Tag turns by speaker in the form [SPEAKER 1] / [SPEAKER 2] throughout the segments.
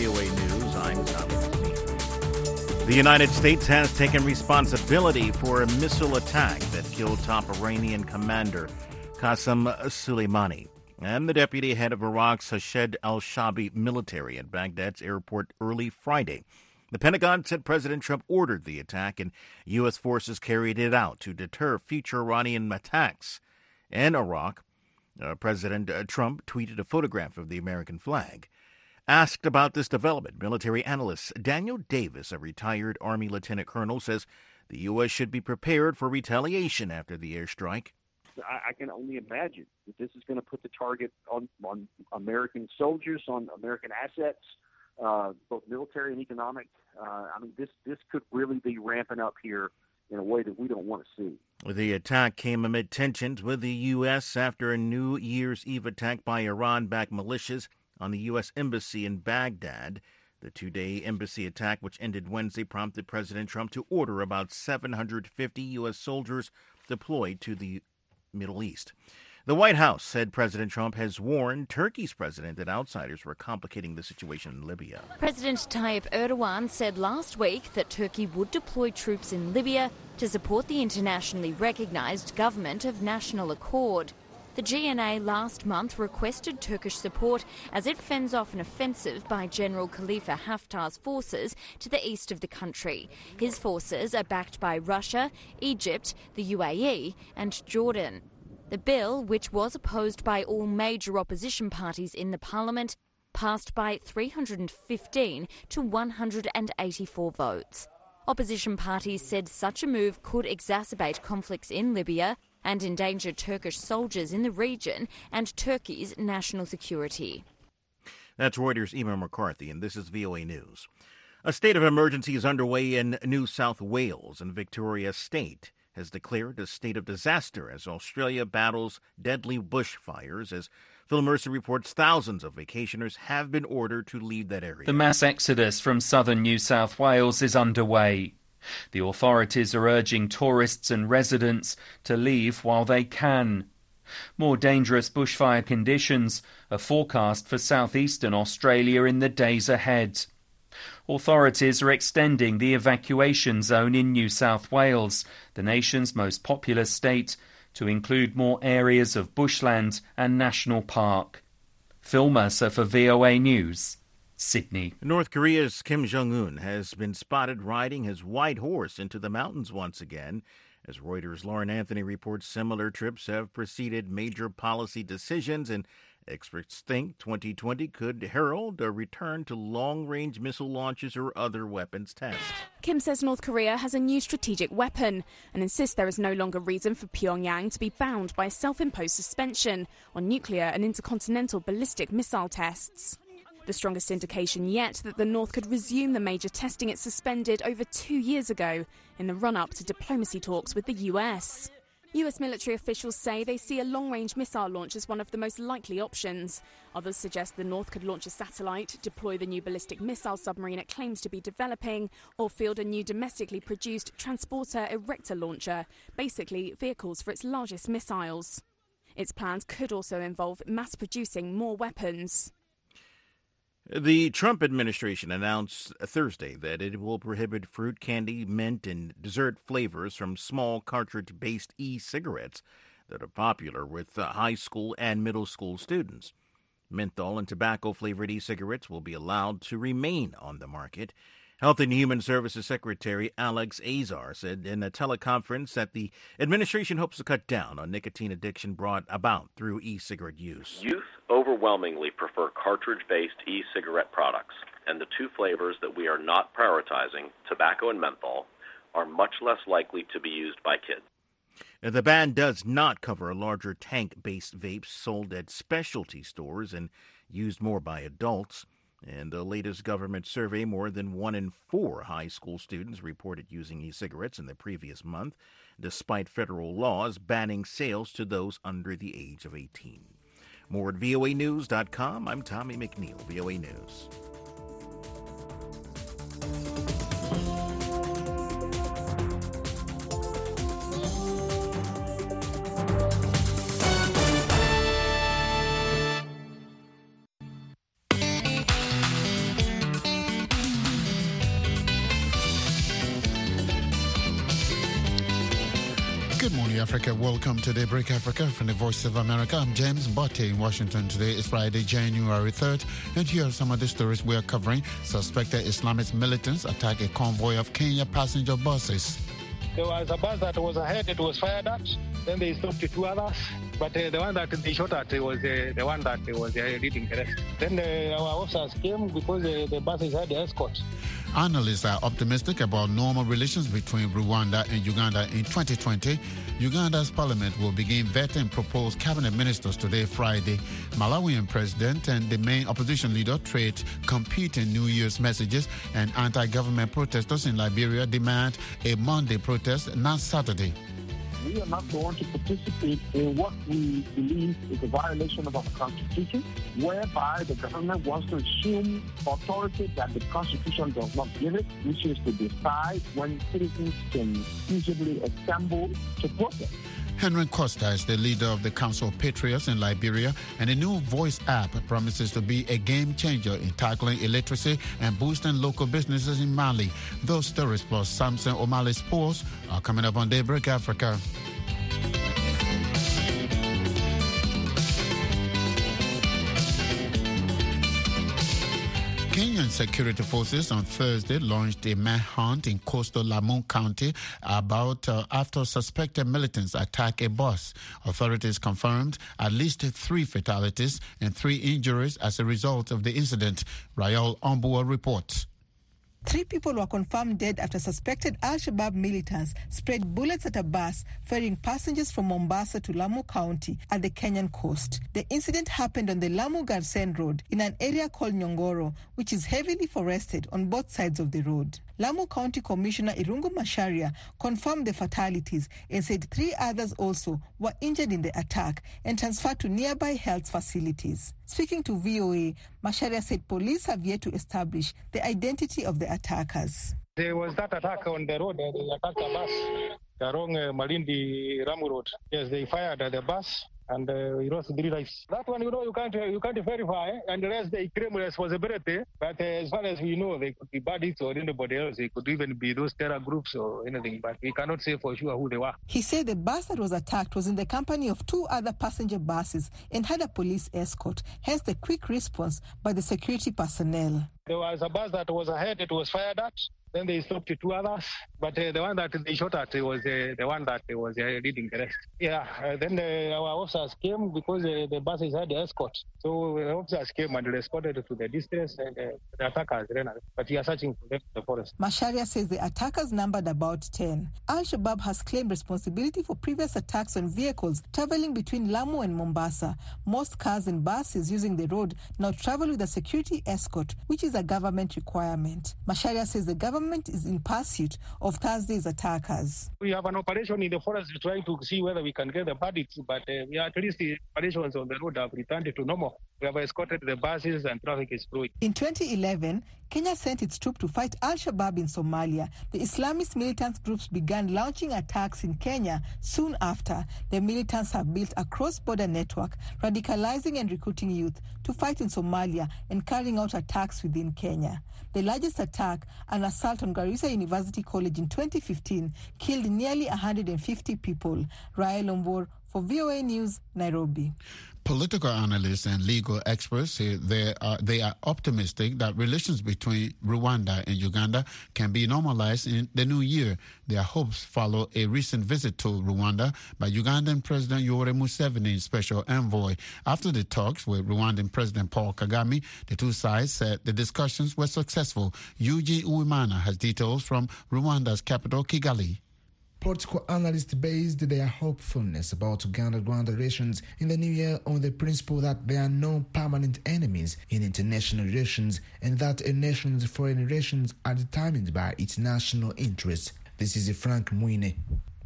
[SPEAKER 1] VOA News. I'm Tommy McNeil. The United States has taken responsibility for a missile attack that killed top Iranian commander Qasem Soleimani and the deputy head of Iraq's Hashd al-Shaabi military at Baghdad's airport early Friday. The Pentagon said President Trump ordered the attack and U.S. forces carried it out to deter future Iranian attacks. In Iraq, President Trump tweeted a photograph of the American flag. Asked about this development, military analyst Daniel Davis, a retired Army lieutenant colonel, says the U.S. should be prepared for retaliation after the airstrike.
[SPEAKER 2] I can only imagine that this is going to put the target on American soldiers, on American assets, both military and economic. This could really be ramping up here in a way that we don't want to see.
[SPEAKER 1] The attack came amid tensions with the U.S. after a New Year's Eve attack by Iran-backed militias on the U.S. Embassy in Baghdad. The two-day embassy attack, which ended Wednesday, prompted President Trump to order about 750 U.S. soldiers deployed to the Middle East. The White House said President Trump has warned Turkey's president that outsiders were complicating the situation in Libya.
[SPEAKER 3] President Tayyip Erdogan said last week that Turkey would deploy troops in Libya to support the internationally recognized government of national accord. The GNA last month requested Turkish support as it fends off an offensive by General Khalifa Haftar's forces to the east of the country. His forces are backed by Russia, Egypt, the UAE and Jordan. The bill, which was opposed by all major opposition parties in the parliament, passed by 315 to 184 votes. Opposition parties said such a move could exacerbate conflicts in Libya and endanger Turkish soldiers in the region and Turkey's national security.
[SPEAKER 1] That's Reuters' Emma McCarthy, and this is VOA News. A state of emergency is underway in New South Wales, and Victoria State has declared a state of disaster as Australia battles deadly bushfires. As Phil Mercer reports, thousands of vacationers have been ordered to leave that area.
[SPEAKER 4] The mass exodus from southern New South Wales is underway. The authorities are urging tourists and residents to leave while they can. More dangerous bushfire conditions are forecast for southeastern Australia in the days ahead. Authorities are extending the evacuation zone in New South Wales, the nation's most populous state, to include more areas of bushland and national park. Phil Mercer for VOA News, Sydney.
[SPEAKER 1] North Korea's Kim Jong-un has been spotted riding his white horse into the mountains once again. As Reuters' Lauren Anthony reports, similar trips have preceded major policy decisions, and experts think 2020 could herald a return to long-range missile launches or other weapons tests.
[SPEAKER 5] Kim says North Korea has a new strategic weapon and insists there is no longer reason for Pyongyang to be bound by a self-imposed suspension on nuclear and intercontinental ballistic missile tests. The strongest indication yet that the North could resume the major testing it suspended over 2 years ago in the run-up to diplomacy talks with the US. US military officials say they see a long-range missile launch as one of the most likely options. Others suggest the North could launch a satellite, deploy the new ballistic missile submarine it claims to be developing, or field a new domestically produced transporter erector launcher, basically vehicles for its largest missiles. Its plans could also involve mass-producing more weapons.
[SPEAKER 1] The Trump administration announced Thursday that it will prohibit fruit, candy, mint, and dessert flavors from small cartridge-based e-cigarettes that are popular with high school and middle school students. Menthol and tobacco-flavored e-cigarettes will be allowed to remain on the market. Health and Human Services Secretary Alex Azar said in a teleconference that the administration hopes to cut down on nicotine addiction brought about through e-cigarette use.
[SPEAKER 6] Youth overwhelmingly prefer cartridge-based e-cigarette products, and the two flavors that we are not prioritizing, tobacco and menthol, are much less likely to be used by kids.
[SPEAKER 1] The ban does not cover larger tank-based vapes sold at specialty stores and used more by adults. In the latest government survey, more than 1 in 4 high school students reported using e-cigarettes in the previous month, despite federal laws banning sales to those under the age of 18. More at voanews.com. I'm Tommy McNeil, VOA News.
[SPEAKER 7] Africa. Welcome to Daybreak Africa from the Voice of America. I'm James Botte in Washington. Today is Friday, January 3rd, and here are some of the stories we are covering. Suspected Islamist militants attack a convoy of Kenya passenger buses.
[SPEAKER 8] There was a bus that was ahead, it was fired at. Then they stopped the two others. But the one that they shot at was the one that was leading the rest. Then our officers came because the buses had the escort.
[SPEAKER 7] Analysts are optimistic about normal relations between Rwanda and Uganda in 2020. Uganda's parliament will begin vetting proposed cabinet ministers today, Friday. Malawian president and the main opposition leader trade competing New Year's messages, and anti-government protesters in Liberia demand a Monday protest, not Saturday.
[SPEAKER 9] We are not going to participate in what we believe is a violation of our Constitution, whereby the government wants to assume authority that the Constitution does not give it, which is to decide when citizens can feasibly assemble to protest.
[SPEAKER 7] Henry Costa is the leader of the Council of Patriots in Liberia, and a new voice app promises to be a game changer in tackling illiteracy and boosting local businesses in Mali. Those stories plus Samson O'Malley Sports are coming up on Daybreak Africa. Kenyan security forces on Thursday launched a manhunt in coastal Lamu County after suspected militants attacked a bus. Authorities confirmed at least 3 fatalities and 3 injuries as a result of the incident. Raul Ombua reports.
[SPEAKER 10] 3 people were confirmed dead after suspected Al-Shabaab militants sprayed bullets at a bus ferrying passengers from Mombasa to Lamu County at the Kenyan coast. The incident happened on the Lamu-Garsen Road in an area called Nyongoro, which is heavily forested on both sides of the road. Lamu County Commissioner Irungu Macharia confirmed the fatalities and said 3 others also were injured in the attack and transferred to nearby health facilities. Speaking to VOA, Macharia said police have yet to establish the identity of the attackers.
[SPEAKER 8] There was that attack on the road. They attacked a bus along Malindi Ramu Road. Yes, they fired at the bus and we lost 3 lives. That one, you can't verify, and the rest they claim responsibility. But as far as we know, they could be bandits or anybody else. They could even be those terror groups or anything. But we cannot say for sure who they were.
[SPEAKER 10] He said the bus that was attacked was in the company of 2 other passenger buses and had a police escort. Hence the quick response by the security personnel.
[SPEAKER 8] There was a bus that was ahead. It was fired at. Then they stopped the 2 others. But the one that they shot at was the one that was leading the rest. Yeah, then our officers came because the buses had the escort. So the officers came and responded to the distress and the attackers ran away. But we are searching for them in the forest.
[SPEAKER 10] Macharia says the attackers numbered about 10. Al-Shabaab has claimed responsibility for previous attacks on vehicles traveling between Lamu and Mombasa. Most cars and buses using the road now travel with a security escort, which is a government requirement. Macharia says the government is in pursuit of Thursday's attackers.
[SPEAKER 8] We have an operation in the forest trying to see whether we can get the bandits, but at least the operations on the road have returned to normal. We have escorted the buses and traffic is flowing.
[SPEAKER 10] In 2011, Kenya sent its troops to fight Al-Shabaab in Somalia. The Islamist militant groups began launching attacks in Kenya soon after. The militants have built a cross-border network, radicalizing and recruiting youth to fight in Somalia and carrying out attacks within Kenya. The largest attack, an assault on Garissa University College in 2015, killed nearly 150 people. Rael Ombor for VOA News, Nairobi.
[SPEAKER 7] Political analysts and legal experts say they are optimistic that relations between Rwanda and Uganda can be normalized in the new year. Their hopes follow a recent visit to Rwanda by Ugandan President Yoweri Museveni, special envoy. After the talks with Rwandan President Paul Kagame, the 2 sides said the discussions were successful. Eugene Uwimana has details from Rwanda's capital, Kigali.
[SPEAKER 11] Political analysts based their hopefulness about Uganda-Rwanda relations in the new year on the principle that there are no permanent enemies in international relations and that a nation's foreign relations are determined by its national interests. This is Frank Mwine.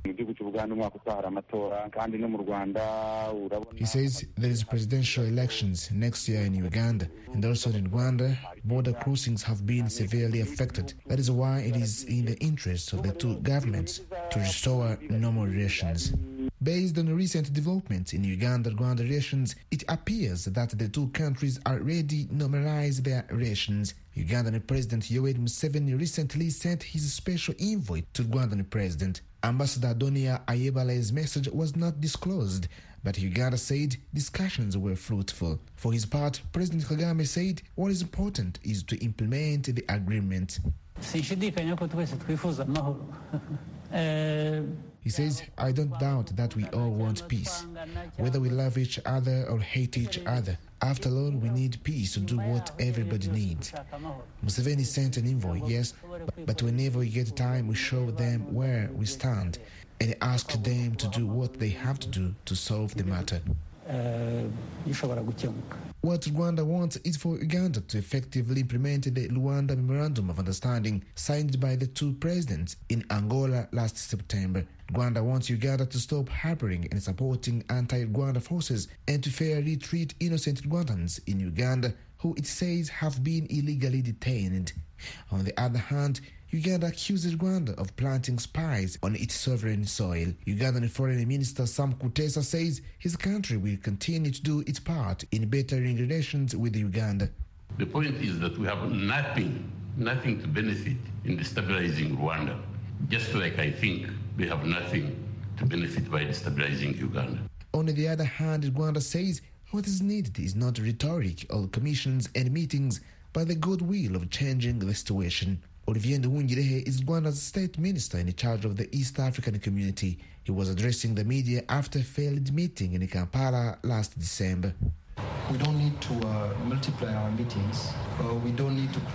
[SPEAKER 11] He says there is presidential elections next year in Uganda, and also in Rwanda, border crossings have been severely affected. That is why it is in the interest of the 2 governments to restore normal relations. Based on recent developments in Uganda-Rwanda relations, it appears that the two countries are ready to normalize their relations. Ugandan President Yoweri Museveni recently sent his special envoy to Rwandan President. Ambassador Donia Ayebale's message was not disclosed, but Uganda said discussions were fruitful. For his part, President Kagame said what is important is to implement the agreement. He says, I don't doubt that we all want peace, whether we love each other or hate each other. After all, we need peace to do what everybody needs. Museveni sent an envoy, yes, but whenever we get time, we show them where we stand and ask them to do what they have to do to solve the matter. What Rwanda wants is for Uganda to effectively implement the Luanda Memorandum of Understanding signed by the two presidents in Angola last September. Rwanda wants Uganda to stop harboring and supporting anti-Rwanda forces and to fairly treat innocent Rwandans in Uganda who it says have been illegally detained. On the other hand, Uganda accuses Rwanda of planting spies on its sovereign soil. Ugandan Foreign Minister Sam Kutesa says his country will continue to do its part in bettering relations with Uganda.
[SPEAKER 12] The point is that we have nothing to benefit in destabilizing Rwanda, just like I think we have nothing to benefit by destabilizing Uganda.
[SPEAKER 11] On the other hand, Rwanda says what is needed is not rhetoric or commissions and meetings, but the goodwill of changing the situation. Olivier Nduhungirehe is Rwanda's state minister in charge of the East African community. He was addressing the media after a failed meeting in Kampala last December.
[SPEAKER 13] We don't need to multiply our meetings. We don't need to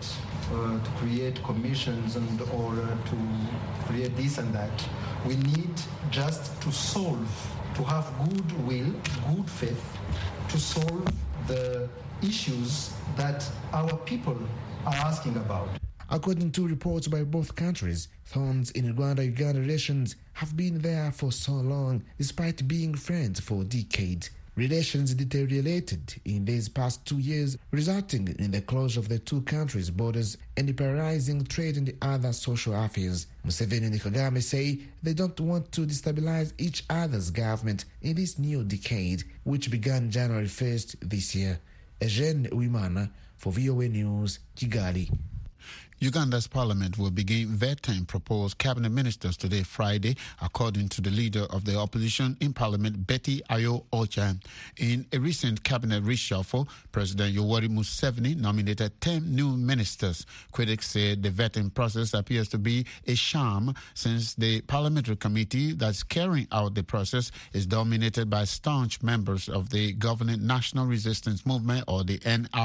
[SPEAKER 13] create commissions or to create this and that. We need just to solve, to have goodwill, good faith, to solve the issues that our people are asking about.
[SPEAKER 11] According to reports by both countries, thorns in Rwanda-Uganda relations have been there for so long, despite being friends for decades. Relations deteriorated in these past 2 years, resulting in the closure of the two countries' borders and paralyzing trade and other social affairs. Museveni and Kagame say they don't want to destabilize each other's government in this new decade, which began January 1st this year. Eugene Uwimana for VOA News, Kigali.
[SPEAKER 7] Uganda's parliament will begin vetting proposed cabinet ministers today, Friday, according to the leader of the opposition in parliament, Betty Ayo Ochan. In a recent cabinet reshuffle, President Yoweri Museveni nominated 10 new ministers. Critics say the vetting process appears to be a sham since the parliamentary committee that's carrying out the process is dominated by staunch members of the governing National Resistance Movement, or the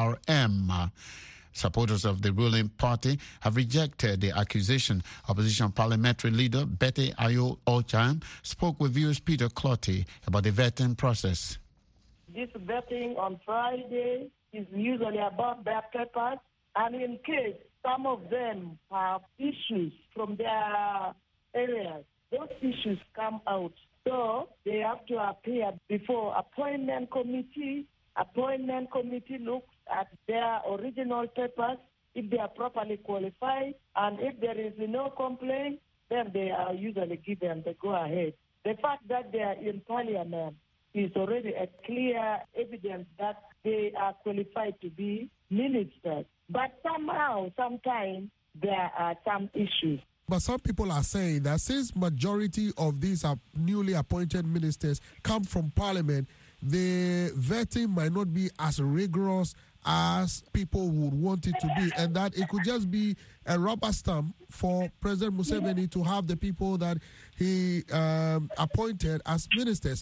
[SPEAKER 7] NRM. Supporters of the ruling party have rejected the accusation. Opposition parliamentary leader Betty Ayo Ochan spoke with viewers Peter Clotty about the vetting process.
[SPEAKER 14] This vetting on Friday is usually about their papers, and in case some of them have issues from their areas, those issues come out. So they have to appear before appointment committee. Appointment committee looks at their original papers, if they are properly qualified, and if there is no complaint, then they are usually given the go-ahead. The fact that they are in parliament is already a clear evidence that they are qualified to be ministers. But somehow, sometimes, there are some issues.
[SPEAKER 15] But some people are saying that since majority of these are newly appointed ministers come from parliament, the vetting might not be as rigorous as people would want it to be, and that it could just be a rubber stamp for President Museveni to have the people that he appointed as ministers.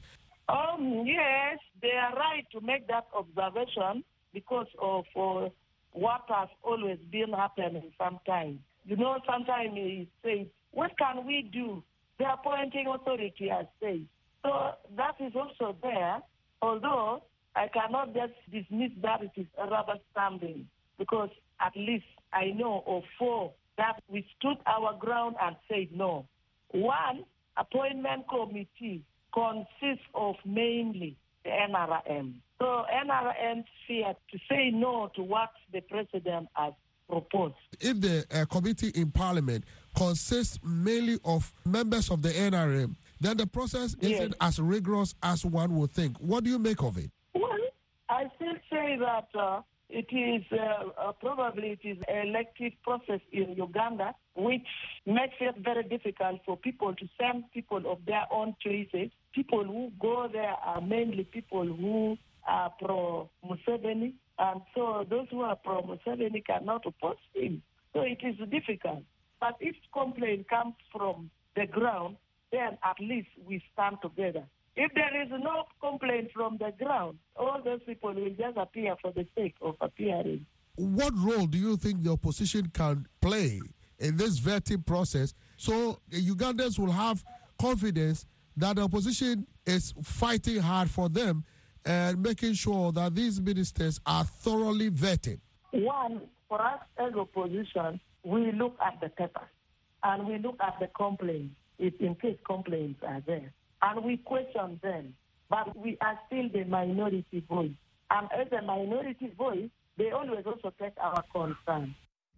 [SPEAKER 14] Yes, they are right to make that observation because of what has always been happening sometimes. You know, sometimes he says, what can we do? The appointing authority has said. So that is also there. Although I cannot just dismiss that it is a rubber stamping, because at least I know of 4 that we stood our ground and said no. One, appointment committee consists of mainly the NRM. So NRM feared to say no to what the president has proposed.
[SPEAKER 15] If the committee in parliament consists mainly of members of the NRM, then the process isn't as rigorous as one would think. What do you make of it?
[SPEAKER 14] Well, I still say that it is probably an elective process in Uganda, which makes it very difficult for people to send people of their own choices. People who go there are mainly people who are pro-Museveni, and so those who are pro-Museveni cannot oppose him. So it is difficult. But if complaint comes from the ground, then at least we stand together. If there is no complaint from the ground, all those people will just appear for the sake of appearing.
[SPEAKER 15] What role do you think the opposition can play in this vetting process so Ugandans will have confidence that the opposition is fighting hard for them and making sure that these ministers are thoroughly vetted?
[SPEAKER 14] One, for us as opposition, we look at the papers and we look at the complaints, if in case complaints are there. And we question them, but we are still the minority voice. And as a minority voice, they always also take our concern.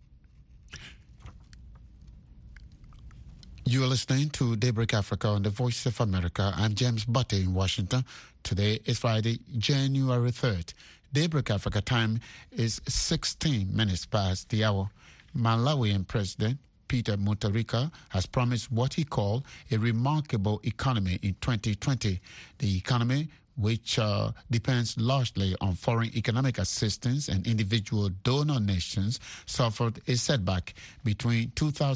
[SPEAKER 7] You are listening to Daybreak Africa on the Voice of America. I'm James Butte in Washington. Today is Friday, January 3rd. Daybreak Africa time is 16 minutes past the hour. Malawian President Peter Mutharika has promised what he called a remarkable economy in 2020. The economy, which depends largely on foreign economic assistance and individual donor nations, suffered a setback between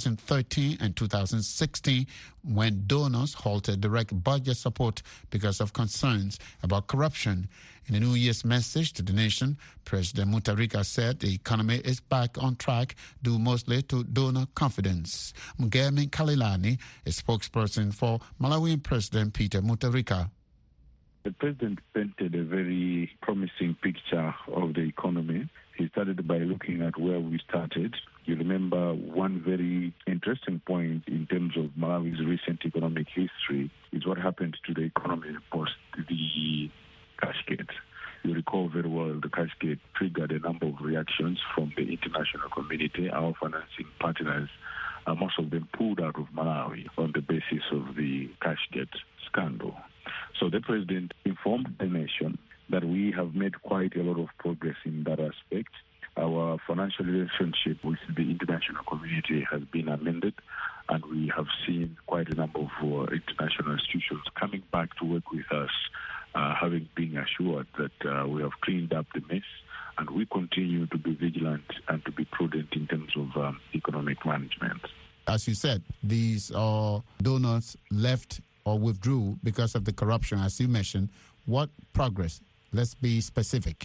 [SPEAKER 7] 2013 and 2016 when donors halted direct budget support because of concerns about corruption. In a New Year's message to the nation, President Mutharika said the economy is back on track due mostly to donor confidence. Mugemi Kalilani, a spokesperson for Malawian President Peter Mutharika.
[SPEAKER 16] The president painted a very promising picture of the economy. He started by looking at where we started. You remember one very interesting point in terms of Malawi's recent economic history is what happened to the economy post the cash gate. You recall very well the cash gate triggered a number of reactions from the international community, our financing partners. Most of them pulled out of Malawi on the basis of the cash gate scandal. So the president informed the nation that we have made quite a lot of progress in that aspect. Our financial relationship with the international community has been amended, and we have seen quite a number of international institutions coming back to work with us, having been assured that we have cleaned up the mess, and we continue to be vigilant and to be prudent in terms of economic management.
[SPEAKER 7] As you said, these donors left or withdrew because of the corruption, as you mentioned. What progress? Let's be specific.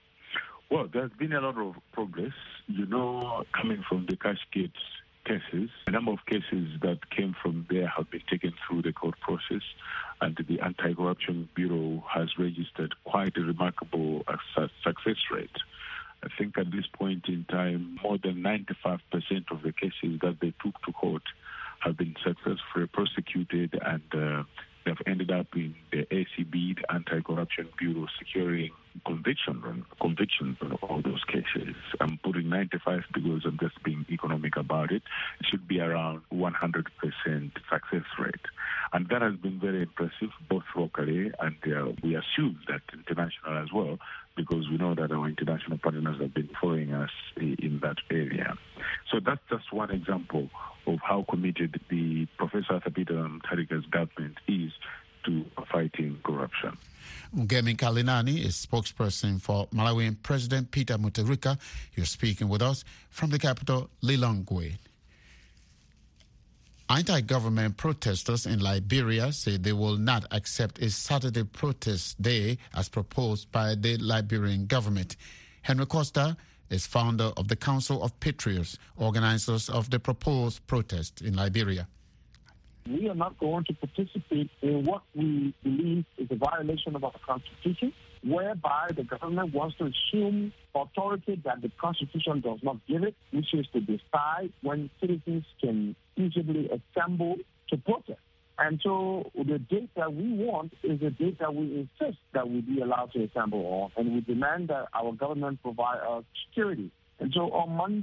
[SPEAKER 16] Well, there's been a lot of progress. You know, coming from the cash gate cases, a number of cases that came from there have been taken through the court process, and the Anti-Corruption Bureau has registered quite a remarkable success rate. I think at this point in time, more than 95% of the cases that they took to court have been successfully prosecuted, and they've ended up in the ACB, the Anti-Corruption Bureau, securing convictions on all those cases. I'm putting 95 because I'm just being economic about it. It should be around 100% success rate. And that has been very impressive, both locally and we assume that international as well, because we know that our international partners have been following us in that area. So that's just one example of how committed the Professor Peter Mutharika's government is to fighting corruption.
[SPEAKER 7] Mugemi Kalilani is spokesperson for Malawian President Peter Mutharika. You're speaking with us from the capital, Lilongwe. Anti-government protesters in Liberia say they will not accept a Saturday protest day as proposed by the Liberian government. Henry Costa is founder of the Council of Patriots, organizers of the proposed protest in Liberia.
[SPEAKER 9] We are not going to participate in what we believe is a violation of our Constitution, whereby the government wants to assume authority that the Constitution does not give it, which is to decide when citizens can easily assemble to protest. And so the date that we want is the date that we insist that we be allowed to assemble on, and we demand that our government provide us security. And so on Monday,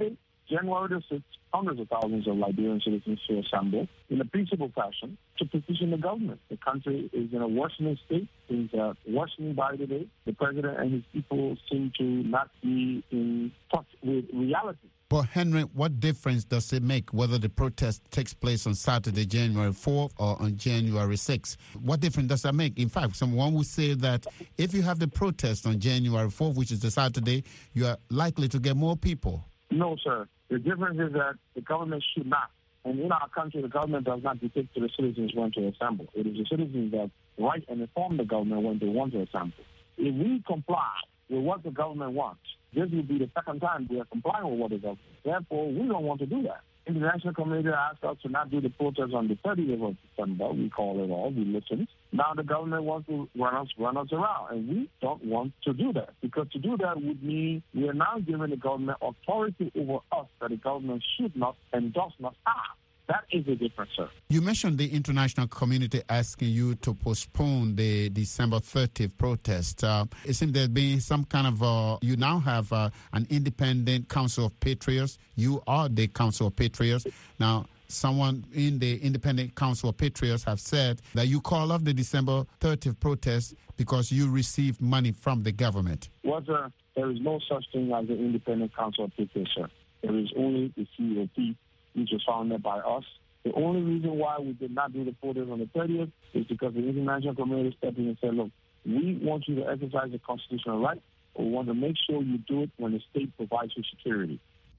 [SPEAKER 9] January the 6th, hundreds of thousands of Liberian citizens to assemble in a peaceable fashion to petition the government. The country is in a worsening state. Things are worsening by the day. The president and his people seem to not be in touch with reality.
[SPEAKER 7] But Henry, what difference does it make whether the protest takes place on Saturday, January 4th or on January 6th? What difference does that make? In fact, someone would say that if you have the protest on January 4th, which is the Saturday, you are likely to get more people.
[SPEAKER 9] No, sir. The difference is that the government should not. And in our country, the government does not dictate to the citizens when to assemble. It is the citizens that write and inform the government when they want to assemble. If we comply with what the government wants, this will be the second time we are complying with what the government. Therefore, we don't want to do that. The international community asked us to not do the protest on the 30th of December. We call it all. We listened. Now the government wants to run us around, and we don't want to do that, because to do that would mean we are now giving the government authority over us that the government should not and does not have. That is the difference, sir.
[SPEAKER 7] You mentioned the international community asking you to postpone the December 30th protest. It seems there's been some kind of, you now have an independent Council of Patriots. You are the Council of Patriots. Now, someone in the Independent Council of Patriots have said that you call off the December 30th protest because you received money from the government.
[SPEAKER 9] Well, sir, there is no such thing as the Independent Council of Patriots, sir. There is only the COP, which was founded by us. The only reason why we did not do the protest on the 30th is because the international community stepped in and said, look, we want you to exercise the constitutional right, but we want to make sure you do it when the state provides you security.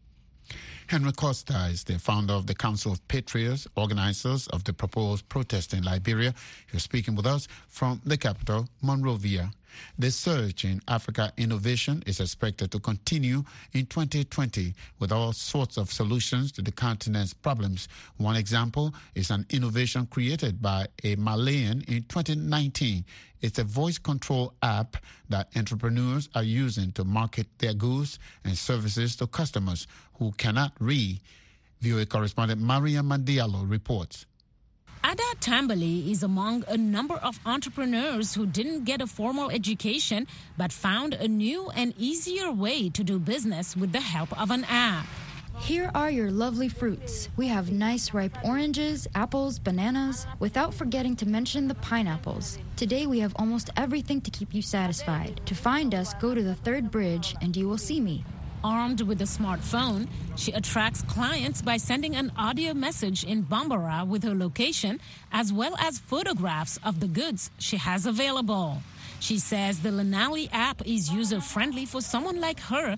[SPEAKER 7] Henry Costa is the founder of the Council of Patriots, organizers of the proposed protest in Liberia. He was speaking with us from the capital, Monrovia. The surge in Africa innovation is expected to continue in 2020 with all sorts of solutions to the continent's problems. One example is an innovation created by a Malayan in 2019. It's a voice control app that entrepreneurs are using to market their goods and services to customers who cannot read. VOA correspondent Maria Mandialo reports.
[SPEAKER 17] Ada Tambali is among a number of entrepreneurs who didn't get a formal education but found a new and easier way to do business with the help of an app.
[SPEAKER 18] Here are your lovely fruits. We have nice ripe oranges, apples, bananas, without forgetting to mention the pineapples. Today we have almost everything to keep you satisfied. To find us, go to the third bridge and you will see me.
[SPEAKER 17] Armed with a smartphone, she attracts clients by sending an audio message in Bambara with her location, as well as photographs of the goods she has available. She says the Lanali app is user-friendly for someone like her.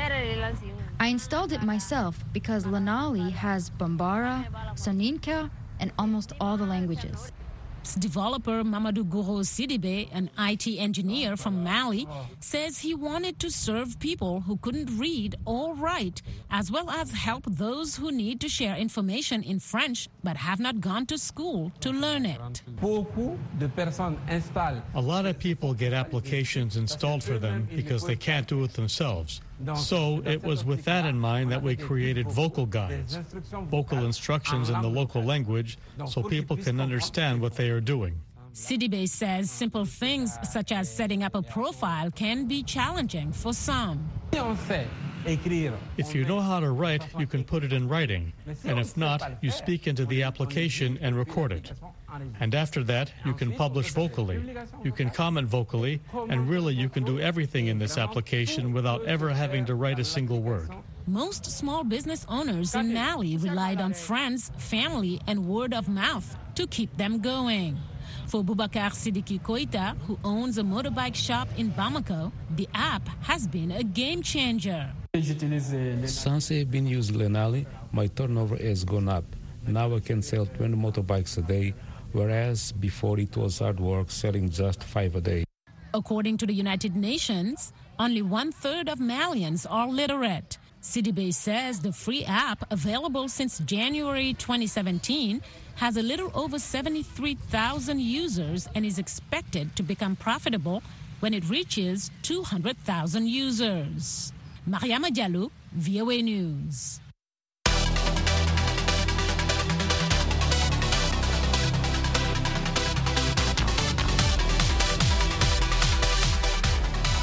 [SPEAKER 18] I installed it myself because Lanali has Bambara, Soninka, and almost all the languages.
[SPEAKER 17] Developer Mamadou Goro Sidibe, an IT engineer from Mali, says he wanted to serve people who couldn't read or write, as well as help those who need to share information in French but have not gone to school to learn it.
[SPEAKER 19] A lot of people get applications installed for them because they can't do it themselves. So it was with that in mind that we created vocal guides, vocal instructions in the local language so people can understand what they are doing.
[SPEAKER 17] Sidibe says simple things such as setting up a profile can be challenging for some.
[SPEAKER 19] If you know how to write, you can put it in writing. And if not, you speak into the application and record it. And after that, you can publish vocally. You can comment vocally, and really you can do everything in this application without ever having to write a single word.
[SPEAKER 17] Most small business owners in Mali relied on friends, family, and word of mouth to keep them going. For Boubacar Sidiki Koita, who owns a motorbike shop in Bamako, the app has been a game changer.
[SPEAKER 20] Since I've been using Lanali, my turnover has gone up. Now I can sell 20 motorbikes a day, whereas before it was hard work selling just 5 a day.
[SPEAKER 17] According to the United Nations, only 1/3 of Malians are literate. Sidibe says the free app, available since January 2017, has a little over 73,000 users and is expected to become profitable when it reaches 200,000 users. Mariama Diallo, VOA News.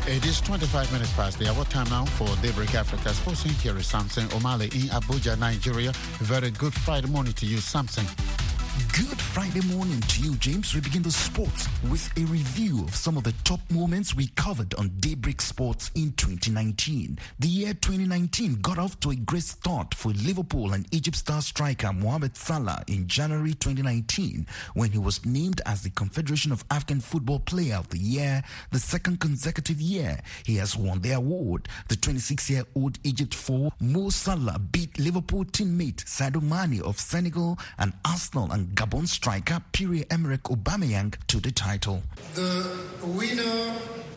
[SPEAKER 7] It is 25 minutes past the hour. Time now for Daybreak Africa Sports. Here is Samson Omale in Abuja, Nigeria. Very good Friday morning to you, Samson.
[SPEAKER 21] Good Friday morning to you, James. We begin the sports with a review of some of the top moments we covered on Daybreak Sports in 2019. The year 2019 got off to a great start for Liverpool and Egypt star striker Mohamed Salah in January 2019 when he was named as the Confederation of African Football Player of the Year, the second consecutive year he has won the award. The 26-year-old Egypt forward Mo Salah beat Liverpool teammate Sadio Mane of Senegal and Arsenal and Gabon striker Pierre-Emerick Aubameyang to the title.
[SPEAKER 22] The winner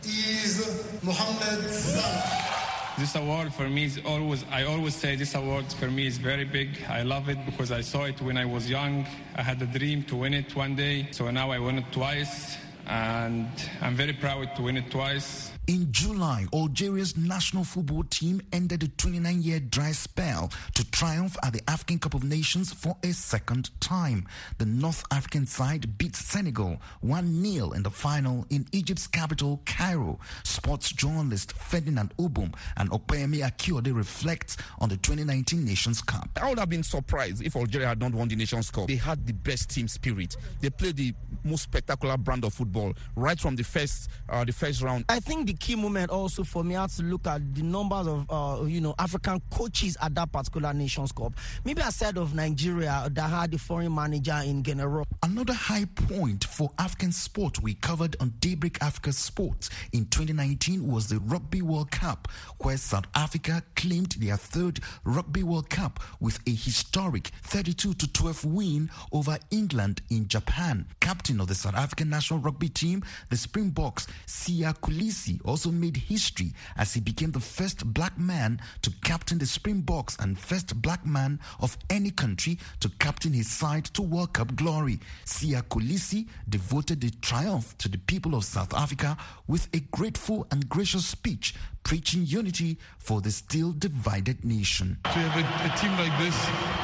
[SPEAKER 22] is Mohamed Salah.
[SPEAKER 23] This award for me is I always say this award for me is very big. I love it because I saw it when I was young. I had a dream to win it one day. So now I won it twice. And I'm very proud to win it twice.
[SPEAKER 21] In July, Algeria's national football team ended a 29-year dry spell to triumph at the African Cup of Nations for a second time. The North African side beat Senegal 1-0 in the final in Egypt's capital, Cairo. Sports journalist Ferdinand Obum and Opeyemi Akiode reflect on the 2019 Nations Cup.
[SPEAKER 24] I would have been surprised if Algeria had not won the Nations Cup. They had the best team spirit. They played the most spectacular brand of football right from the first round.
[SPEAKER 25] I think the key moment also for me, I had to look at the numbers of African coaches at that particular Nations Cup. Maybe aside of Nigeria that had the foreign manager in general.
[SPEAKER 21] Another high point for African sport we covered on Daybreak Africa Sports in 2019 was the Rugby World Cup, where South Africa claimed their third Rugby World Cup with a historic 32-12 win over England in Japan. Captain of the South African national rugby team, the Springboks, Siya Kolisi, also made history as he became the first black man to captain the Springboks and first black man of any country to captain his side to World Cup glory. Siya Kolisi devoted the triumph to the people of South Africa with a grateful and gracious speech, preaching unity for the still divided nation.
[SPEAKER 26] To have a team like this,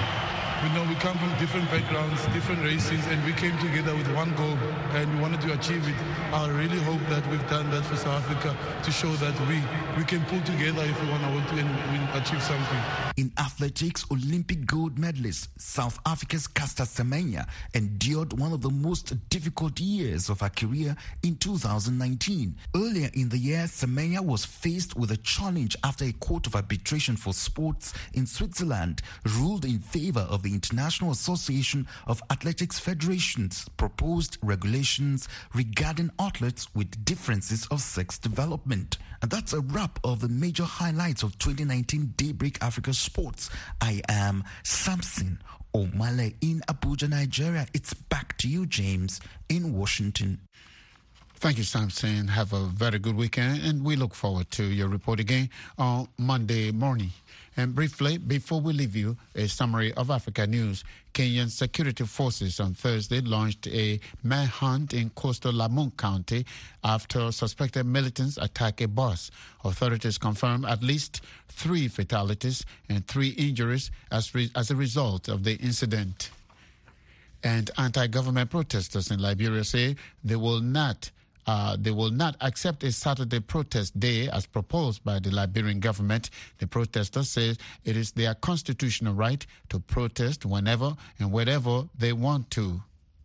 [SPEAKER 26] we come from different backgrounds, different races, and we came together with one goal, and we wanted to achieve it. I really hope that we've done that for South Africa to show that we can pull together if we want to and achieve something.
[SPEAKER 21] In athletics, Olympic gold medalist South Africa's Caster Semenya endured one of the most difficult years of her career in 2019. Earlier in the year, Semenya was faced with a challenge after a court of arbitration for sports in Switzerland ruled in favor of the International Association of Athletics Federations proposed regulations regarding athletes with differences of sex development. And that's a wrap of the major highlights of 2019 Daybreak Africa Sports. I am Samson Omale in Abuja, Nigeria. It's back to you, James, in Washington.
[SPEAKER 7] Thank you, Samson. Have a very good weekend, and we look forward to your report again on Monday morning. And briefly, before we leave you, a summary of Africa news. Kenyan security forces on Thursday launched a manhunt in coastal Lamu County after suspected militants attacked a bus. Authorities confirmed at least 3 fatalities and 3 injuries as a result of the incident. And anti-government protesters in Liberia say they will not accept a Saturday protest day as proposed by the Liberian government. The protesters say it is their constitutional right to protest whenever and wherever they want to.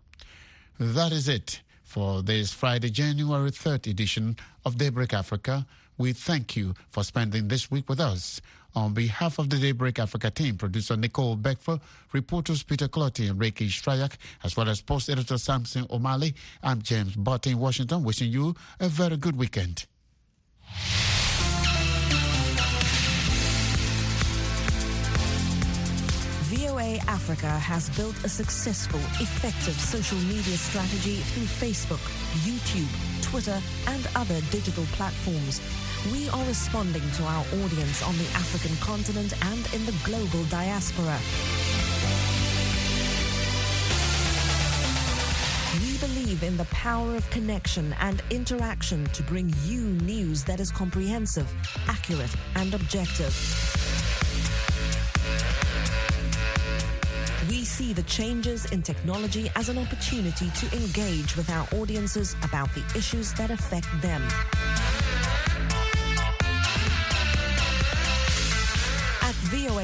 [SPEAKER 7] That is it for this Friday, January 3rd edition of Daybreak Africa. We thank you for spending this week with us. On behalf of the Daybreak Africa team, producer Nicole Beckford, reporters Peter Clotty and Reiki Strayak, as well as post editor Samson Omale, I'm James Butt in Washington, wishing you a very good weekend.
[SPEAKER 27] VOA Africa has built a successful, effective social media strategy through Facebook, YouTube, Twitter, and other digital platforms. We are responding to our audience on the African continent and in the global diaspora. We believe in the power of connection and interaction to bring you news that is comprehensive, accurate, and objective. We see the changes in technology as an opportunity to engage with our audiences about the issues that affect them.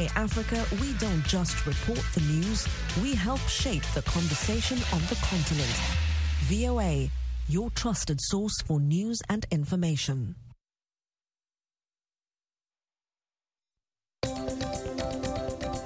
[SPEAKER 27] VOA Africa, we don't just report the news, we help shape the conversation on the continent. VOA, your trusted source for news and information.